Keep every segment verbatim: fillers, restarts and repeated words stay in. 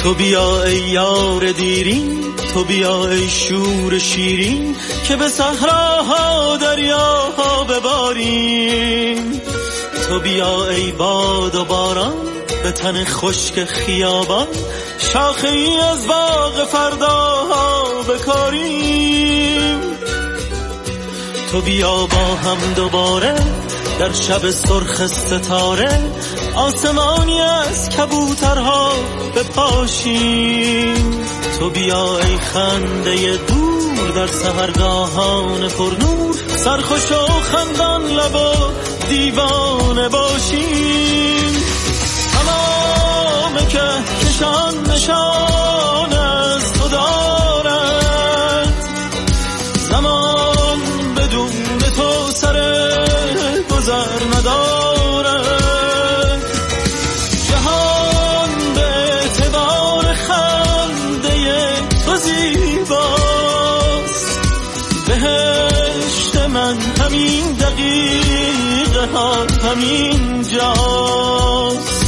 تو بیا ای یار دیرین، تو بیا ای شور شیرین، که به صحراها دریاها بباریم. تو بیا ای باد و باران، به تن خشک خیابان، شاخه ای از باغ فرداها بکاریم. تو بیا با هم دوباره در شب سرخ ستاره، آسمانی از کبوترها بپاشیم. تو بیا ای خنده دور در سحرگاهان پرنور، سرخوش و خندان لب و دیوانه باشیم. تمام کهکشان نشان از تو دارد، زمان بدون تو سر گذر ندارد. جهان به اعتبار خنده تو زیباست، بهشت من همین دقیقه ها همین جاست.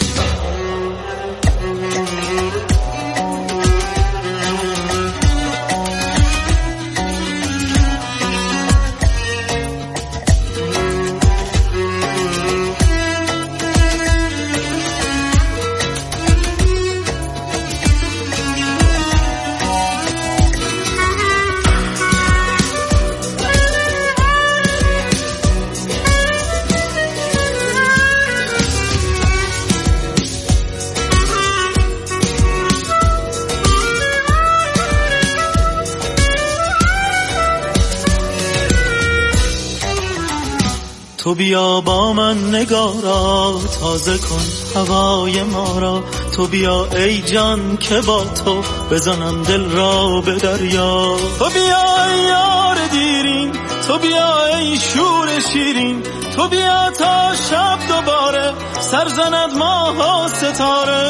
تو بیا با من نگارا، تازه کن هوای ما را. تو بیا ای جان که با تو بزنم دل را به دریا. تو بیا ای یار دیرین، تو بیا ای شور شیرین، تو بیا تا شب دوباره سر زند ماه و ستاره.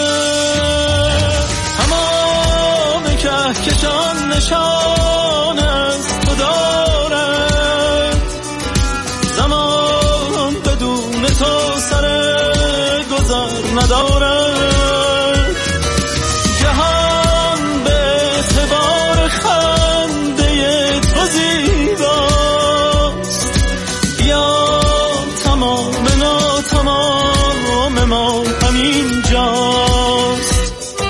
تمام کهکشان نشان از تو دارد، زمان بدون تو سر گذر ندارد. جهان به اعتبار خنده تو زیباست، بیا تمام نا تمام ما همین جاست.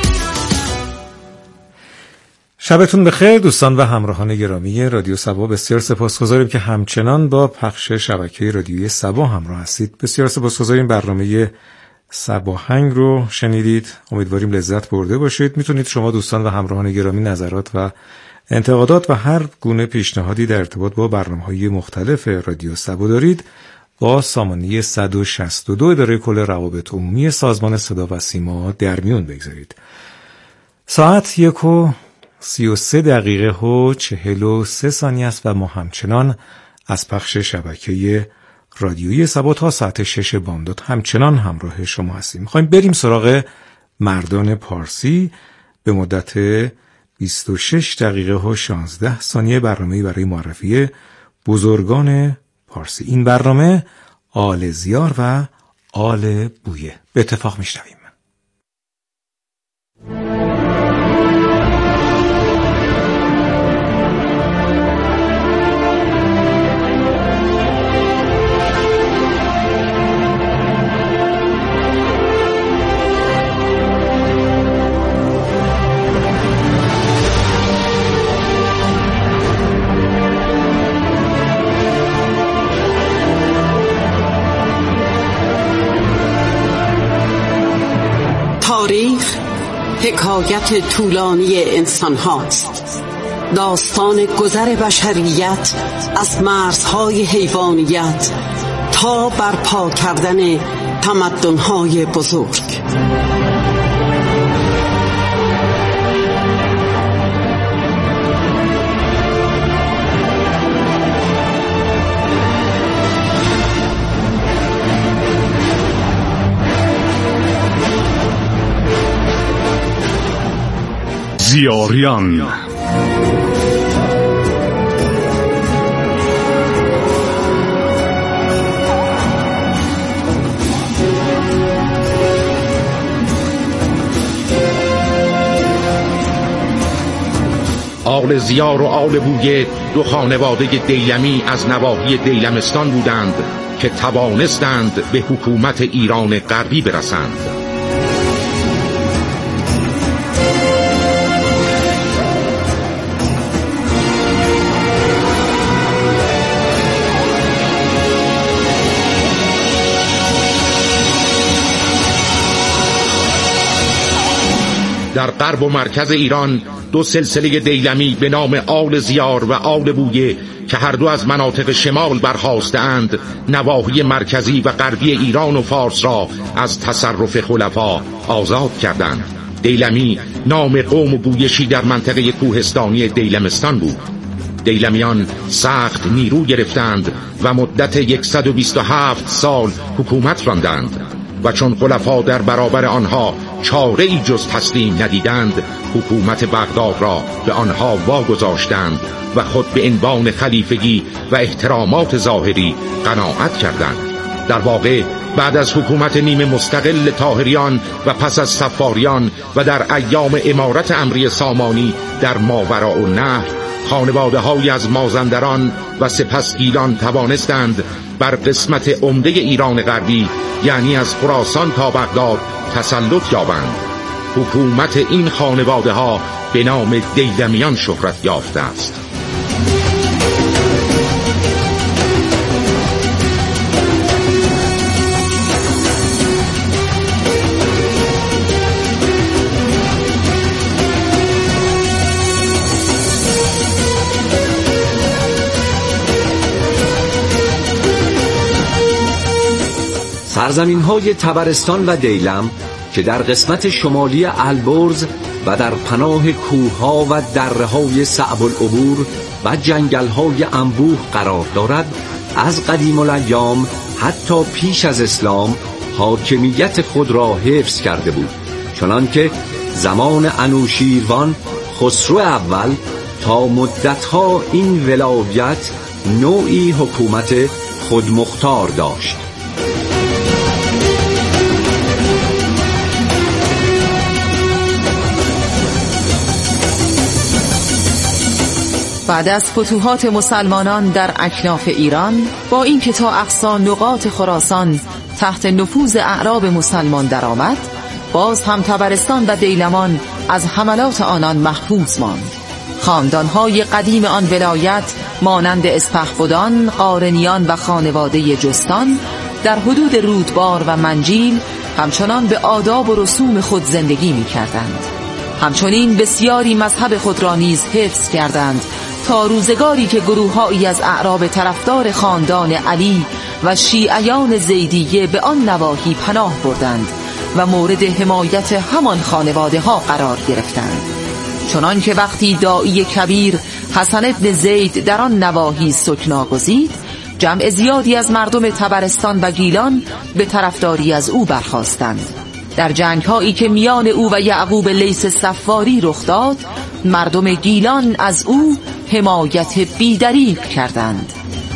شبتون بخیر دوستان و همراهان گرامی رادیو سبا. بسیار سپاسگزاریم که همچنان با پخش شبکه رادیویی سبا همراه هستید. بسیار سپاسگزاریم. برنامه سباهنگ رو شنیدید. امیدواریم لذت برده باشید. میتونید شما دوستان و همراهان گرامی نظرات و انتقادات و هر گونه پیشنهادی در ارتباط با برنامه‌های مختلف رادیو سبا دارید با سامانه صد و شصت و دو اداره کل روابط عمومی سازمان صدا و سیما در میون بگذارید. ساعت یک و سی و سه دقیقه و چهل و سه ثانیه است و ما همچنان از پخش شبکه رادیویی سبا تا ساعت شش بامداد همچنان همراه شما هستیم. میخوایم بریم سراغ مردان پارسی به مدت بیست و شش دقیقه و شانزده ثانیه، برنامه‌ای برای معرفی بزرگان پارسی. این برنامه آل زیار و آل بویه. به اتفاق میشنویم. تاریخ حکایت طولانی انسان هاست، داستان گذر بشریت از مرزهای حیوانیت تا برپا کردن تمدن‌های بزرگ. زیاریان. آل زیار و آل بویه دو خانواده دیلمی از نواحی دیلمستان بودند که توانستند به حکومت ایران غربی برسند. در غرب و مرکز ایران دو سلسله دیلمی به نام آل زیار و آل بویه که هر دو از مناطق شمال برخاسته‌اند، نواحی مرکزی و غربی ایران و فارس را از تصرف خلفا آزاد کردند. دیلمی نام قوم و گویشی در منطقه کوهستانی دیلمستان بود. دیلمیان سخت نیرو گرفتند و مدت صد و بیست و هفت سال حکومت راندند و چون خلفا در برابر آنها چاره ای جز تسلیم ندیدند، حکومت بغداد را به آنها واگذاشتند و خود به عنوان خلیفگی و احترامات ظاهری قناعت کردند. در واقع بعد از حکومت نیمه مستقل طاهریان و پس از صفاریان و در ایام امارت امری سامانی در ماوراءالنهر، خانواده‌هایی از مازندران و سپس گیلان توانستند بر قسمت عمده ایران غربی، یعنی از خراسان تا بغداد، تسلط یابند. حکومت این خانواده ها به نام دیلمیان شهرت یافته است. سرزمین‌های طبرستان و دیلم که در قسمت شمالی البرز و در پناه کوه‌ها و دره‌های صعب العبور و جنگل‌های انبوه قرار دارد، از قدیم الایام حتی پیش از اسلام حاکمیت خود را حفظ کرده بود، چنانکه زمان انوشیروان خسرو اول تا مدت‌ها این ولایت نوعی حکومت خودمختار داشت. بعد از فتوحات مسلمانان در اکناف ایران، با اینکه تا اقصا نقاط خراسان تحت نفوذ اعراب مسلمان درآمد، باز هم طبرستان و دیلمان از حملات آنان محفوظ ماند. خاندان‌های قدیم آن ولایت مانند اسپهبدان، قارنیان و خانواده جستان در حدود رودبار و منجیل همچنان به آداب و رسوم خود زندگی می‌کردند. همچنین بسیاری مذهب خود را نیز حفظ کردند تا روزگاری که گروه‌هایی از اعراب طرفدار خاندان علی و شیعیان زیدیه به آن نواحی پناه بردند و مورد حمایت همان خانواده ها قرار گرفتند. چنان که وقتی داعی کبیر حسن ابن زید در آن نواحی سکنا گزید، جمع زیادی از مردم طبرستان و گیلان به طرفداری از او برخاستند. در جنگ هایی که میان او و یعقوب لیث صفاری رخ داد، مردم گیلان از او حمایت بی‌دریغ کردند.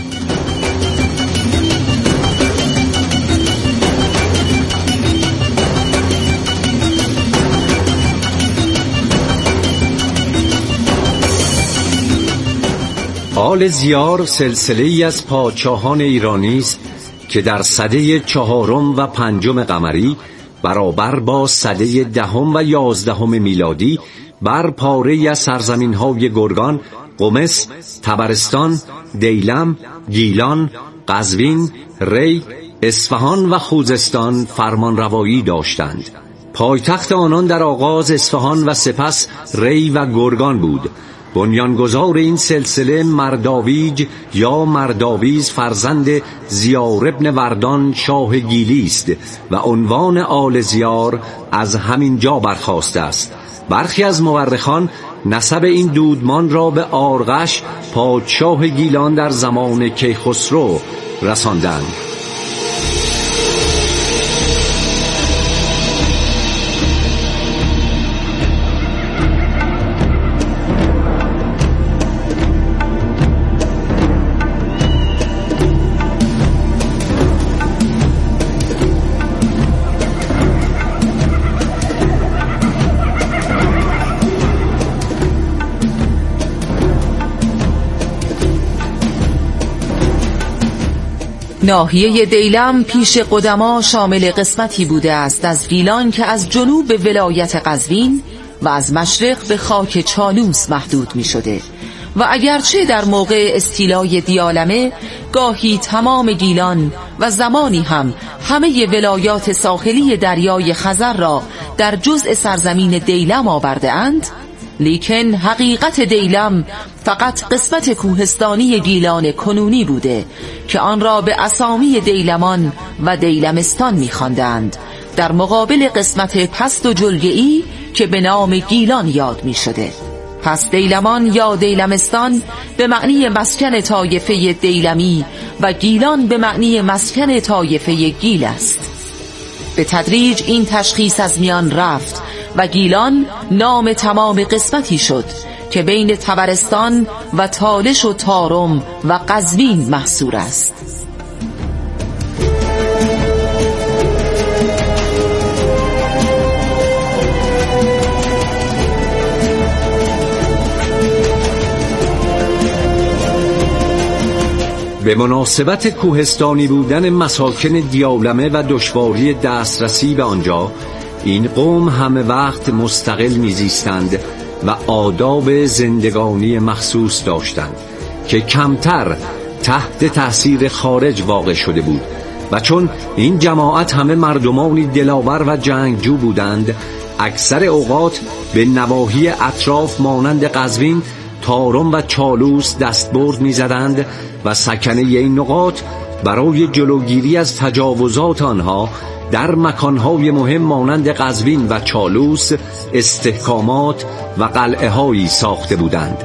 آل زیار سلسله‌ای از پادشاهان ایرانی است که در سده چهارم و پنجم قمری برابر با سده دهم و یازدهم میلادی بر پاره‌ای از سرزمین‌های گرگان، قمص، طبرستان، دیلم، گیلان، قزوین، ری، اصفهان و خوزستان فرمانروایی داشتند. پایتخت آنان در آغاز اصفهان و سپس ری و گرگان بود. بنیانگذار این سلسله مرداویج یا مرداویز فرزند زیار ابن وردان شاه گیلی است و عنوان آل زیار از همین جا برخاسته است. برخی از مورخان نسب این دودمان را به آرغش پادشاه گیلان در زمان کیخسرو رساندند. ناحیه دیلم پیش قدما شامل قسمتی بوده است از گیلان که از جنوب به ولایت قزوین و از مشرق به خاک چالوس محدود می شده و اگرچه در موقع استیلای دیالمه گاهی تمام گیلان و زمانی هم همه ولایات ساحلی دریای خزر را در جزء سرزمین دیلم آورده اند، لیکن حقیقت دیلم فقط قسمت کوهستانی گیلان کنونی بوده که آن را به اسامی دیلمان و دیلمستان می‌خواندند، در مقابل قسمت پست و جلگه‌ای که به نام گیلان یاد می‌شده. پس دیلمان یا دیلمستان به معنی مسکن طایفه دیلمی و گیلان به معنی مسکن طایفه گیل است. به تدریج این تشخیص از میان رفت و گیلان نام تمام قسمتی شد که بین طبرستان و تالش و تارم و قزوین محصور است. به مناسبت کوهستانی بودن مساکن دیالمه و دشواری دسترسی به آنجا، این قوم همه وقت مستقل میزیستند و آداب زندگانی مخصوص داشتند که کمتر تحت تأثیر خارج واقع شده بود و چون این جماعت همه مردمانی دلاور و جنگجو بودند، اکثر اوقات به نواحی اطراف مانند قزوین، تارم و چالوس دستبرد می‌زدند و سکنه این نقاط برای جلوگیری از تجاوزات آنها در مکانهای مهم مانند قزوین و چالوس استحکامات و قلعه‌هایی ساخته بودند.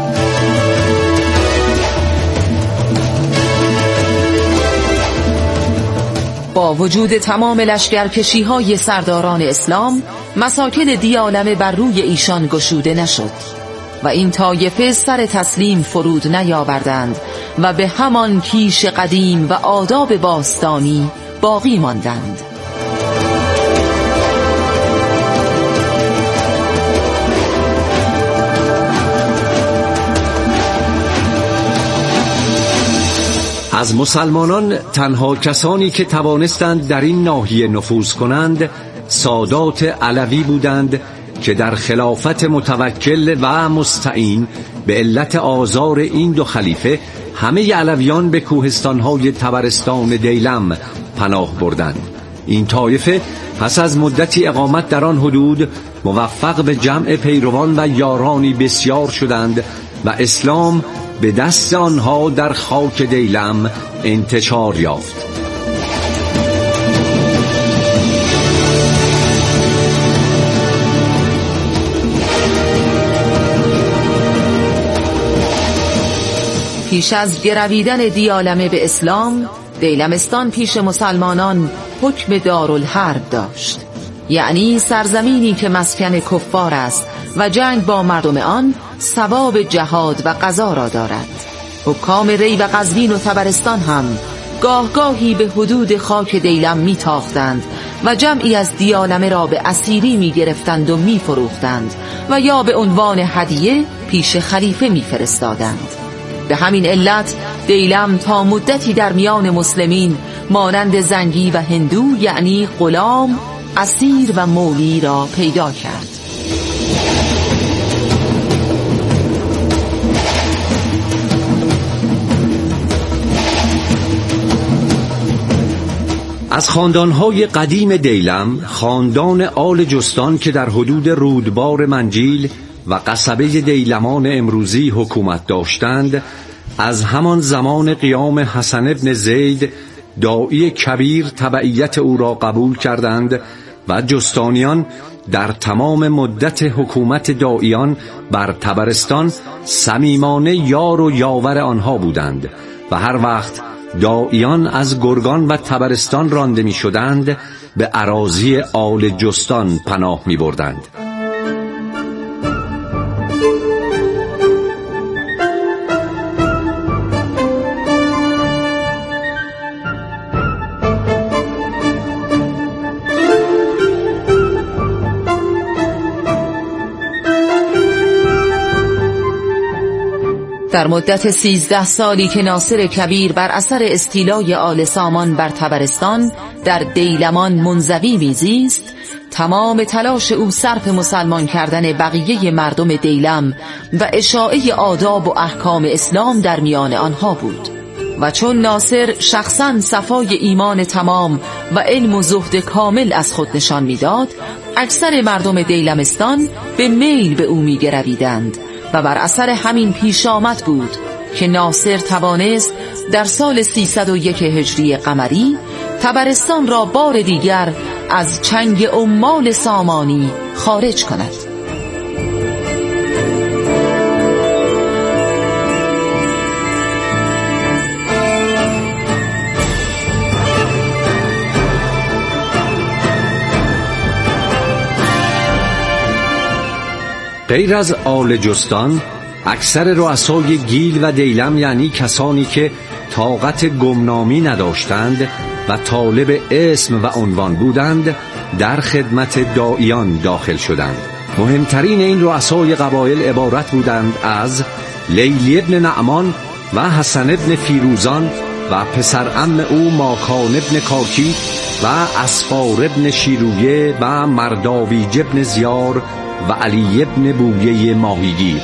با وجود تمام لشکرکشی‌های سرداران اسلام، مساکن دیالمه بر روی ایشان گشوده نشد و این طایفه سر تسلیم فرود نیاوردند و به همان کیش قدیم و آداب باستانی باقی ماندند. از مسلمانان تنها کسانی که توانستند در این ناحیه نفوذ کنند سادات علوی بودند که در خلافت متوکل و مستعین به علت آزار این دو خلیفه همه علویان به کوهستان‌های طبرستان دیلم پناه بردند. این طایفه پس از مدتی اقامت در آن حدود موفق به جمع پیروان و یارانی بسیار شدند و اسلام به دست آنها در خاک دیلم انتشار یافت. پیش از گرویدن دیالمه به اسلام، دیلمستان پیش مسلمانان حکم دارالحرب داشت، یعنی سرزمینی که مسکن کفار است و جنگ با مردم آن ثواب جهاد و قضا را دارد. حکام ری و قزوین و طبرستان هم گاه گاهی به حدود خاک دیلم می تاختند و جمعی از دیالمه را به اسیری می گرفتند و می فروختند و یا به عنوان هدیه پیش خلیفه می فرستادند. به همین علت دیلم تا مدتی در میان مسلمین مانند زنگی و هندو، یعنی غلام، اسیر و مولی را پیدا کرد. از خاندانهای قدیم دیلم، خاندان آل جستان که در حدود رودبار منجیل و قصبه دیلمان امروزی حکومت داشتند، از همان زمان قیام حسن ابن زید داعی کبیر تبعیت او را قبول کردند و جستانیان در تمام مدت حکومت داعیان بر طبرستان صمیمانه یار و یاور آنها بودند و هر وقت داعیان از گرگان و طبرستان رانده می شدند به اراضی آل جستان پناه می بردند. در مدت سیزده سالی که ناصر کبیر بر اثر استیلای آل سامان بر طبرستان در دیلمان منزوی میزیست، تمام تلاش او صرف مسلمان کردن بقیه مردم دیلم و اشاعه آداب و احکام اسلام در میان آنها بود. و چون ناصر شخصاً صفای ایمان تمام و علم و زهد کامل از خود نشان میداد، اکثر مردم دیلمستان به میل به او میگرویدند و بر اثر همین پیش آمد بود که ناصر توانست در سال سیصد و یک هجری قمری طبرستان را بار دیگر از چنگ عمال سامانی خارج کند. غیر از آل جستان، اکثر رؤسای گیل و دیلم، یعنی کسانی که طاقت گمنامی نداشتند و طالب اسم و عنوان بودند، در خدمت داعیان داخل شدند. مهمترین این رؤسای قبایل عبارت بودند از لیلی ابن نعمان و حسن ابن فیروزان و پسر عم او ماکان ابن کاکی و اسفار ابن شیرویه و مرداویج ابن زیار و علی ابن بویه ماهیگیر.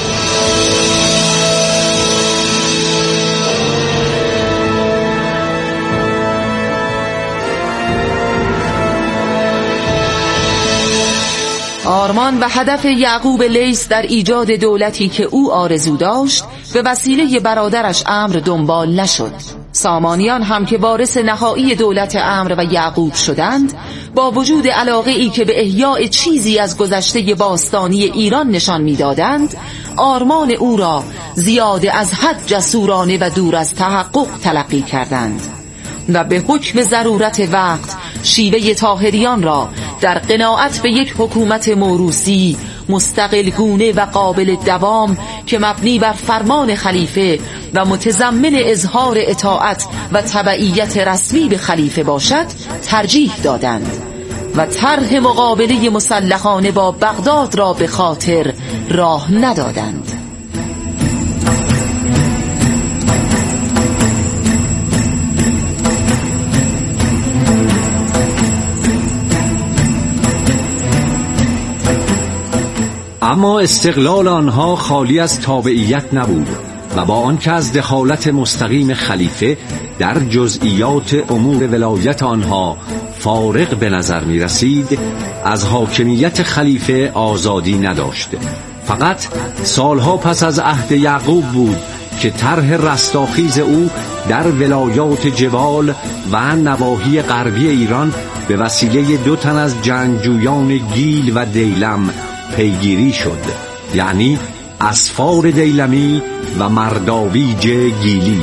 آرمان و هدف یعقوب لیث در ایجاد دولتی که او آرزو داشت به وسیله برادرش عمرو دنبال نشد. سامانیان هم که وارث نهایی دولت عمرو و یعقوب شدند، با وجود علاقه ای که به احیاء چیزی از گذشته باستانی ایران نشان می‌دادند، آرمان او را زیاده از حد جسورانه و دور از تحقق تلقی کردند و به حکم ضرورت وقت شیوه طاهریان را در قناعت به یک حکومت موروثی مستقل گونه و قابل دوام که مبنی بر فرمان خلیفه و متضمن اظهار اطاعت و تبعیت رسمی به خلیفه باشد ترجیح دادند و طرح مقابله مسلحانه با بغداد را به خاطر راه ندادند. اما استقلال آنها خالی از تابعیت نبود و با آنکه از دخالت مستقیم خلیفه در جزئیات امور ولایت آنها فارغ به نظر می رسید، از حاکمیت خلیفه آزادی نداشت. فقط سالها پس از عهد یعقوب بود که طرح رستاخیز او در ولایات جبال و نواحی غربی ایران به وسیله دو تن از جنگجویان گیل و دیلم پیگیری شد، یعنی اسفار دیلمی و مرداویج گیلی.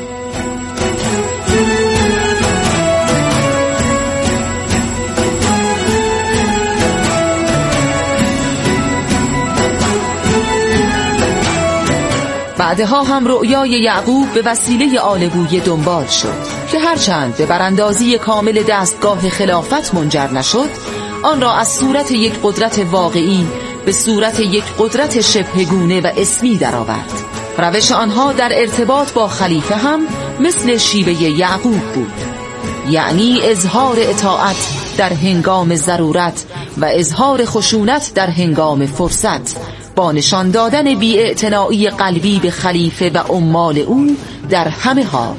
بعدها هم رؤیای یعقوب به وسیله آل بویه دنبال شد که هرچند به براندازی کامل دستگاه خلافت منجر نشد، آن را از صورت یک قدرت واقعی به صورت یک قدرت شبهگونه و اسمی درآورد. روش آنها در ارتباط با خلیفه هم مثل شیوه یعقوب بود، یعنی اظهار اطاعت در هنگام ضرورت و اظهار خشونت در هنگام فرصت، با نشان دادن بی‌اعتنایی قلبی به خلیفه و عمال او در همه حال.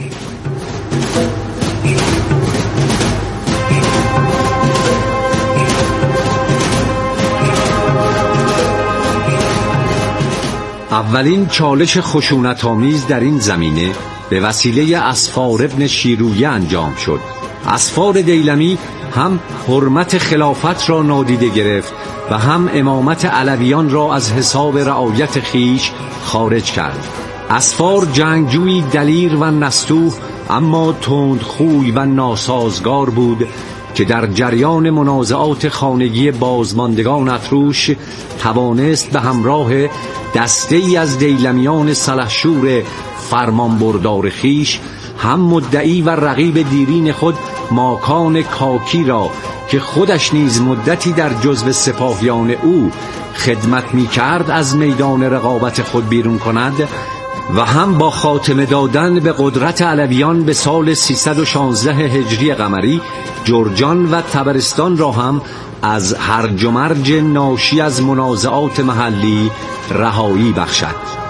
اولین چالش خشونت‌آمیز در این زمینه به وسیله اسفار ابن شیرویه انجام شد. اسفار دیلمی هم حرمت خلافت را نادیده گرفت و هم امامت علویان را از حساب رعایت خیش خارج کرد. اسفار جنگجویی دلیر و نستوه اما تندخوی و ناسازگار بود که در جریان منازعات خانگی بازماندگان اتروش توانست به همراه دسته‌ای از دیلمیان سلحشور فرمانبردار خیش هم مدعی و رقیب دیرین خود ماکان کاکی را که خودش نیز مدتی در جزو سپاهیان او خدمت می کرد از میدان رقابت خود بیرون کند و هم با خاتمه دادن به قدرت علویان به سال سیصد و شانزده هجری قمری جرجان و طبرستان را هم از هرج و مرج ناشی از منازعات محلی رهایی بخشد.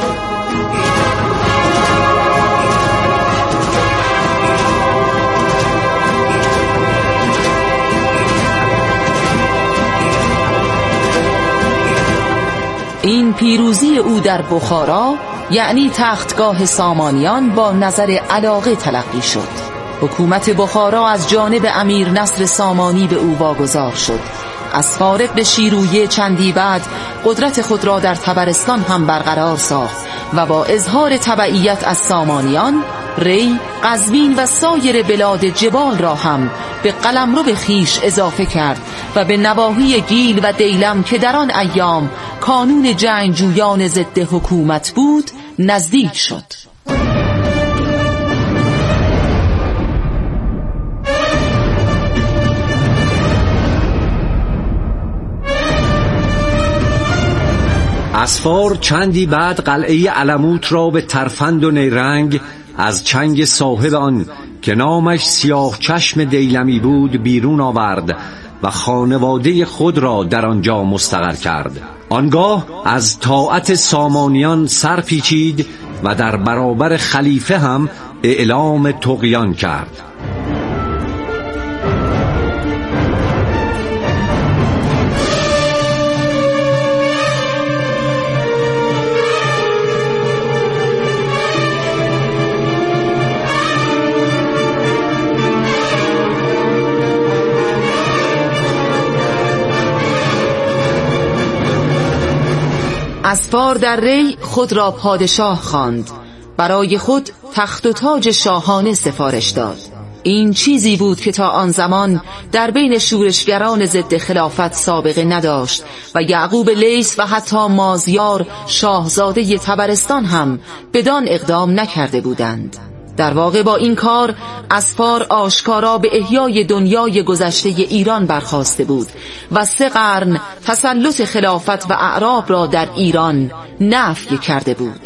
این پیروزی او در بخارا یعنی تختگاه سامانیان با نظر علاقه تلقی شد. حکومت بخارا از جانب امیر نصر سامانی به او واگذار شد. از فارغ به شیرویه چندی بعد قدرت خود را در طبرستان هم برقرار ساخت و با اظهار تبعیت از سامانیان ری، قزوین و سایر بلاد جبال را هم به قلمرو خویش اضافه کرد و به نواحی گیل و دیلم که در آن ایام کانون جنگجویان ضد حکومت بود نزدیک شد. اسفار چندی بعد قلعه علموت را به ترفند و نیرنگ از چنگ صاحب آن که نامش سیاه چشم دیلمی بود بیرون آورد و خانواده خود را در آنجا مستقر کرد. آنگاه از طاعت سامانیان سر پیچید و در برابر خلیفه هم اعلام طغیان کرد. اسفار در ری خود را پادشاه خواند. برای خود تخت و تاج شاهانه سفارش داد. این چیزی بود که تا آن زمان در بین شورشگران ضد خلافت سابقه نداشت و یعقوب لیث و حتی مازیار شاهزاده طبرستان هم بدان اقدام نکرده بودند. در واقع با این کار اسفار آشکارا به احیای دنیای گذشته ایران برخاسته بود و سه قرن تسلط خلافت و اعراب را در ایران نفی کرده بود.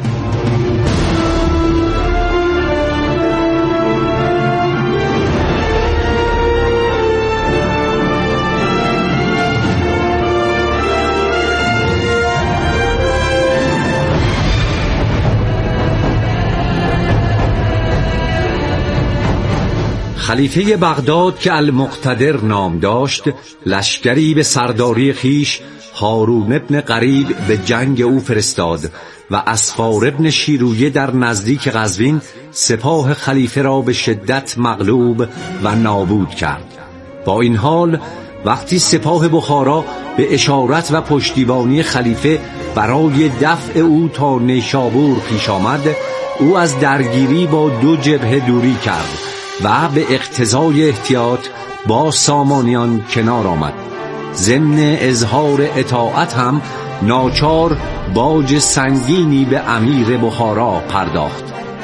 خلیفه بغداد که المقتدر نام داشت لشکری به سرداری خیش هارون ابن قریب به جنگ او فرستاد و اسفار ابن شیرویه در نزدیک قزوین سپاه خلیفه را به شدت مغلوب و نابود کرد. با این حال وقتی سپاه بخارا به اشارت و پشتیبانی خلیفه برای دفع او تا نیشابور پیش آمد، او از درگیری با دو جبهه دوری کرد و به اقتضای احتیاط با سامانیان کنار آمد. ضمن اظهار اطاعت هم ناچار باج سنگینی به امیر بخارا پرداخت.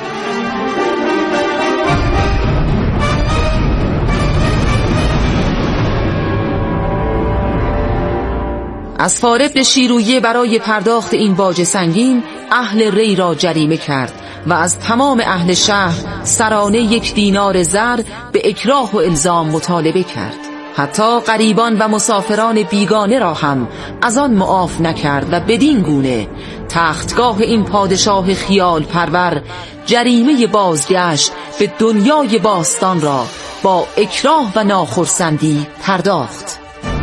اسفار ابن شیرویه برای پرداخت این باج سنگین اهل ری را جریمه کرد و از تمام اهل شهر سرانه یک دینار زر به اکراه و الزام مطالبه کرد. حتی غریبان و مسافران بیگانه را هم از آن معاف نکرد و بدین گونه تختگاه این پادشاه خیال پرور جریمه بازگشت به دنیای باستان را با اکراه و ناخرسندی پرداخت.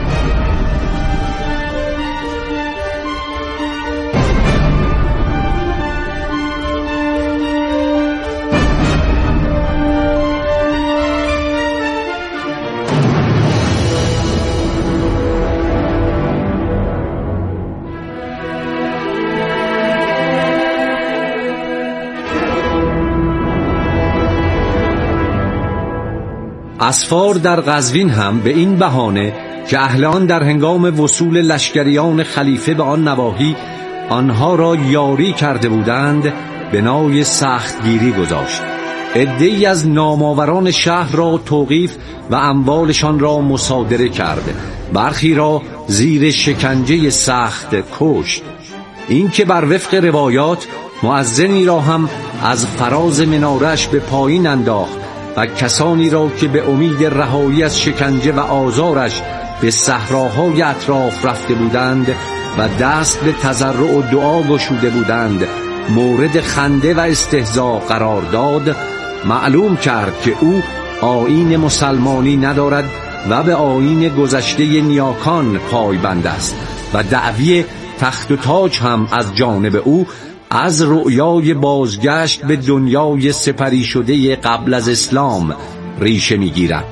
اسفار در قزوین هم به این بهانه که اهل آن در هنگام وصول لشکریان خلیفه به آن نواحی آنها را یاری کرده بودند بنای سختگیری گذاشت. عده‌ای از نامآوران شهر را توقیف و اموالشان را مصادره کرد. برخی را زیر شکنجه سخت کشت. این که بر وفق روایات مؤذنی را هم از فراز مناره‌اش به پایین انداخت و کسانی را که به امید رهایی از شکنجه و آزارش به صحراهای اطراف رفته بودند و دست به تضرع و دعا گشوده بودند مورد خنده و استهزاء قرار داد، معلوم کرد که او آیین مسلمانی ندارد و به آیین گذشته نیاکان پایبند است و دعوی تخت و تاج هم از جانب او از رؤیای بازگشت به دنیای سپری شده قبل از اسلام ریشه می‌گیرد.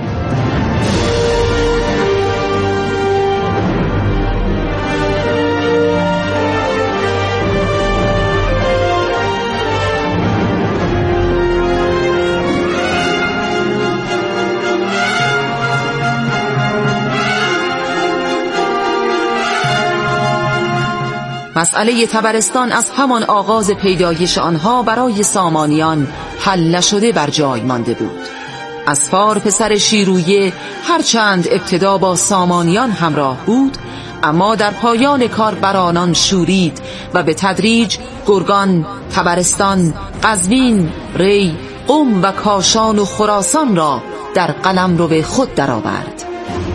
مسئله طبرستان از همان آغاز پیدایش آنها برای سامانیان حل نشده بر جای مانده بود. اسفار پسر شیرویه هرچند ابتدا با سامانیان همراه بود، اما در پایان کار بر آنان شورید و به تدریج گرگان، طبرستان، قزوین، ری، قم و کاشان و خراسان را در قلمرو خود درآورد.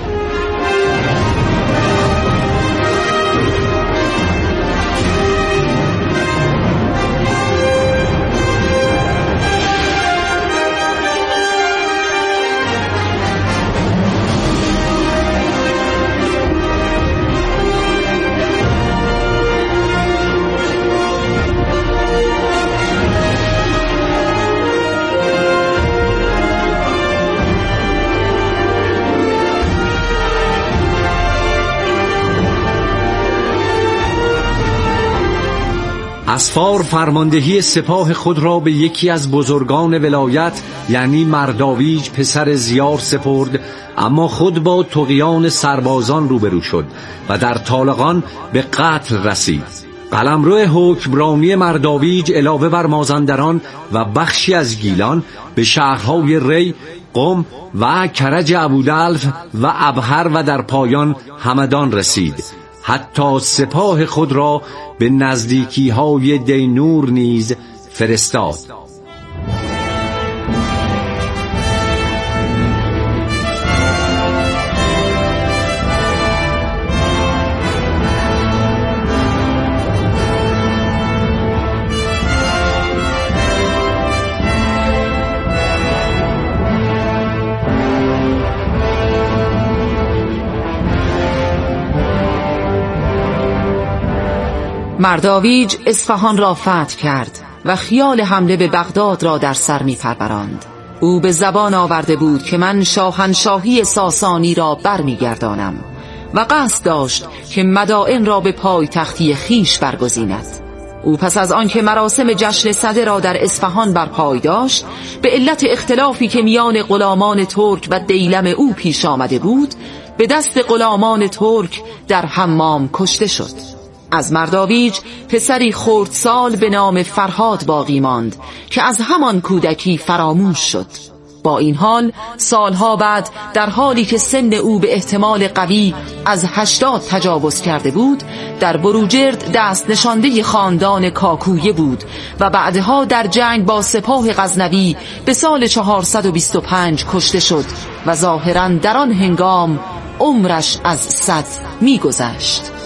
اسفار فرماندهی سپاه خود را به یکی از بزرگان ولایت یعنی مرداویج پسر زیار سپرد، اما خود با طغیان سربازان روبرو شد و در طالقان به قتل رسید. قلمرو حکمرانی مرداویج علاوه بر مازندران و بخشی از گیلان به شهرهای ری، قم و کرج ابودلف و ابهر و در پایان همدان رسید. حتی سپاه خود را به نزدیکی های دینور نیز فرستاد. مرداویج اصفهان را فتح کرد و خیال حمله به بغداد را در سر می پروراند. او به زبان آورده بود که من شاهنشاهی ساسانی را بر می گردانم و قصد داشت که مدائن را به پای تختی خیش برگزیند. او پس از آن که مراسم جشن سده را در اصفهان برپای داشت، به علت اختلافی که میان غلامان ترک و دیلم او پیش آمده بود، به دست غلامان ترک در حمام کشته شد. از مرداویج پسری خردسال به نام فرهاد باقی ماند که از همان کودکی فراموش شد. با این حال سالها بعد در حالی که سن او به احتمال قوی از هشتاد تجاوز کرده بود، در بروجرد دست نشانده خاندان کاکویه بود و بعدها در جنگ با سپاه غزنوی به سال چهارصد و بیست و پنج کشته شد و ظاهراً در آن هنگام عمرش از صد می گذشت.